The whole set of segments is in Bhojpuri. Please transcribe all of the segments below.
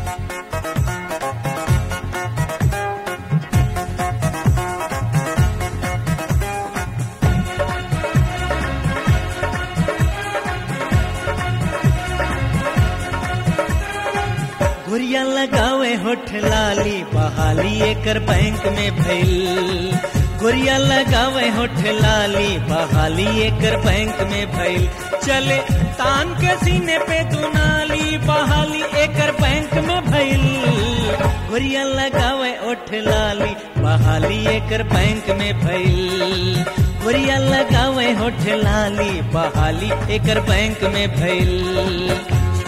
गोरिया लगावे होठ लाली बहाली एकर बैंक में भइल। गोरिया लगावे होठ लाली बहाली एकर बैंक में भइल। चले तान के सीने पे दुनाली बहाली एकर बैंक में भइल। गोरिया लगावे होठ लाली बहाली एकर बैंक में भइल। गोरिया लगावे होठ लाली बहाली एकर बैंक में भइल।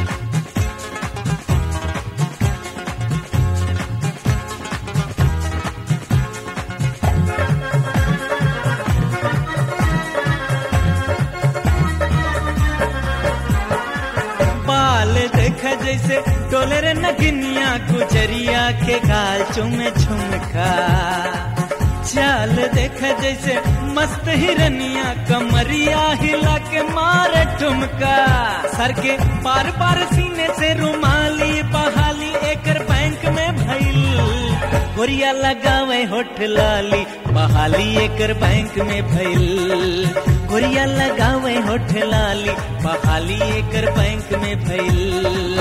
देखा जैसे डोले रे नगिनिया गुजरिया के गाल चुमे झुमका। चाल देखा जैसे मस्त हिरनिया कमरिया हिला के मारे ठुमका। सर के बार बार सीने से रुमाली बहाली एकर बैंक में भइल। गोरिया लगावे होठ लाली बहाली एकर बैंक में भइल। गोरिया लगावे होठ लाली बहाली एकर बैंक में भइल।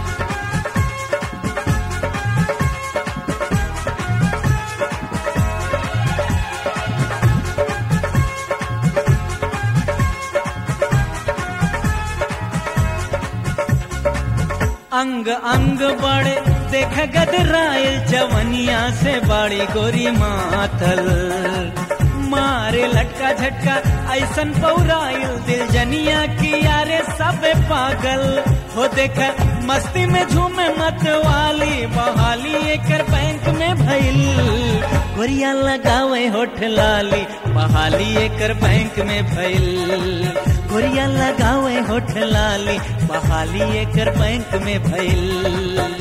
अंग अंग बड़े देख गदराइल जवनिया से बड़ी गोरी मातल। मारे लटका झटका ऐसन पौराइल दिल जनिया की यारे सब पागल हो। देखा मस्ती में झूमे मत वाली बहाली एकर बैंक में भइल। गोरिया लगावे होठ लाली बहाली एकर बैंक में भइल। गोरिया लगावे होठ लाली बहाली एकर बैंक में भइल।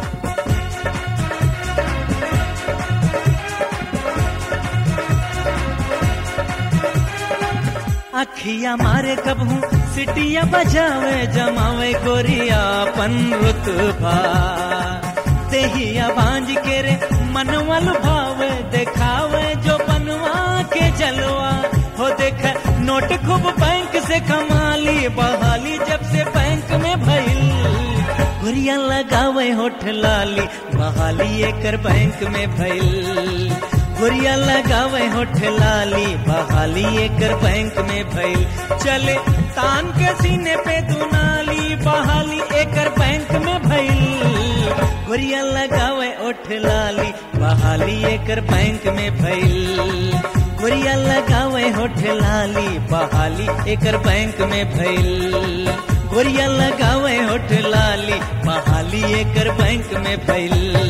अखिया मारे कबहू सिटिया बजावे जमावे गोरिया पन रुतबा। देहिया बांझ के रे मनवा लुभावे देखावे जो बनवा के जलवा हो। देख नोट खूब बैंक से कमाली बहाली जब से बैंक में भइल। गोरिया लगावे होठ लाली बहाली एकर बैंक में भइल। गोरिया लगावे होठ लाली बहाली एकर बैंक में भइल। चले तान के सीने पे दुनाली बहाली एकर बैंक में भइल। गोरिया लगावे होठ लाली बहाली एकर बैंक में भइल। गोरिया लगावे होठ लाली बहाली एकर बैंक में भइल। गोरिया लगावे होठ लाली बहाली एकर बैंक में भइल।